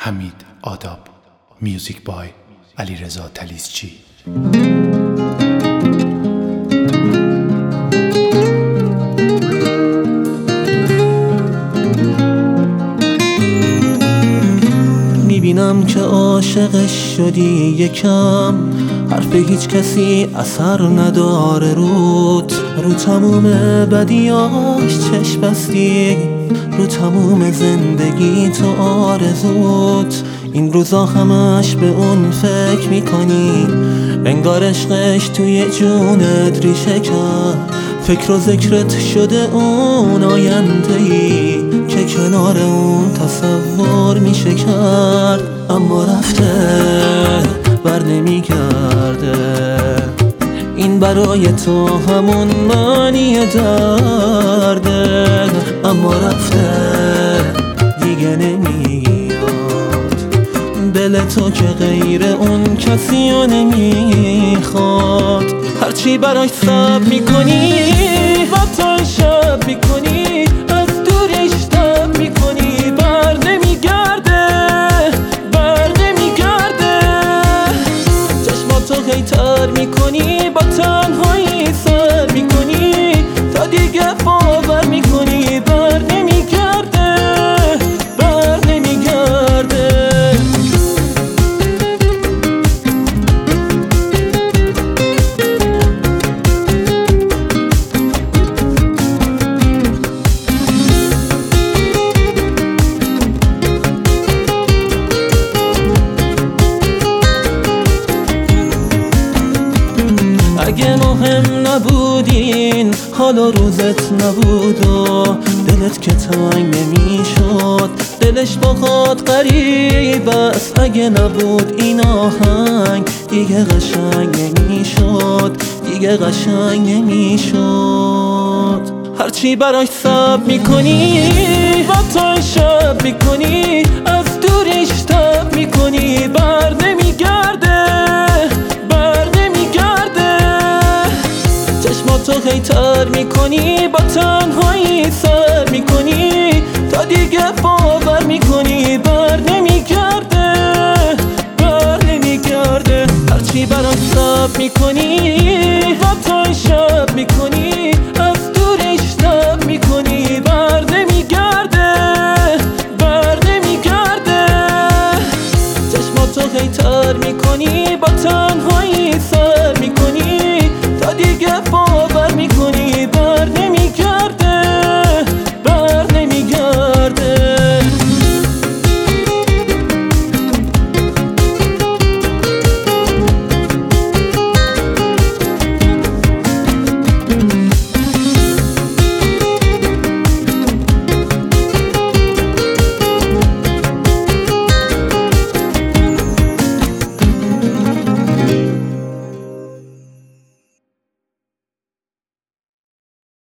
حمید آداب. میوزیک بای علیرضا تلیسچی. میبینم که عاشقش شدی یکم، حرف هیچ کسی اثر نداره رو تموم بدیاش چشم بستی، رو تموم زندگی تو آرزوت. این روزا همش به اون فکر میکنی، انگار عشقش توی جونت ریشه کرد. فکر و ذکرت شده اون آینده‌ای که کنار اون تصور میشه کرد. اما رفته بر نمیگرده، این برای تو همون معنی درده. اما رفته دیگه نمیاد، دل تو که غیر اون کسی رو نمیخواد. هرچی براش صبر میکنی با تو شب میکنی، از دورش تب میکنی، بر نمیگرده چشماتو خیتر میکنی، با تنهایی سر میکنی، تا دیگه باور میکنی بر نمیگرده. اگه مهم نبودین حالا روزت نبود و دلت که تنگ نمیشد، دلش باهات غریب است. اگه نبود این آهنگ دیگه قشنگ نمیشد. هرچی براش صبر میکنی با تو شب میکنی، از دورش تب میکنی، بر نمیگرده چشماتو خیتر میکنی، با تنهایی سر میکنی، تا دیگه باور میکنی بر نمیگرده. هرچی براش صبر میکنی با تو شب میکنی،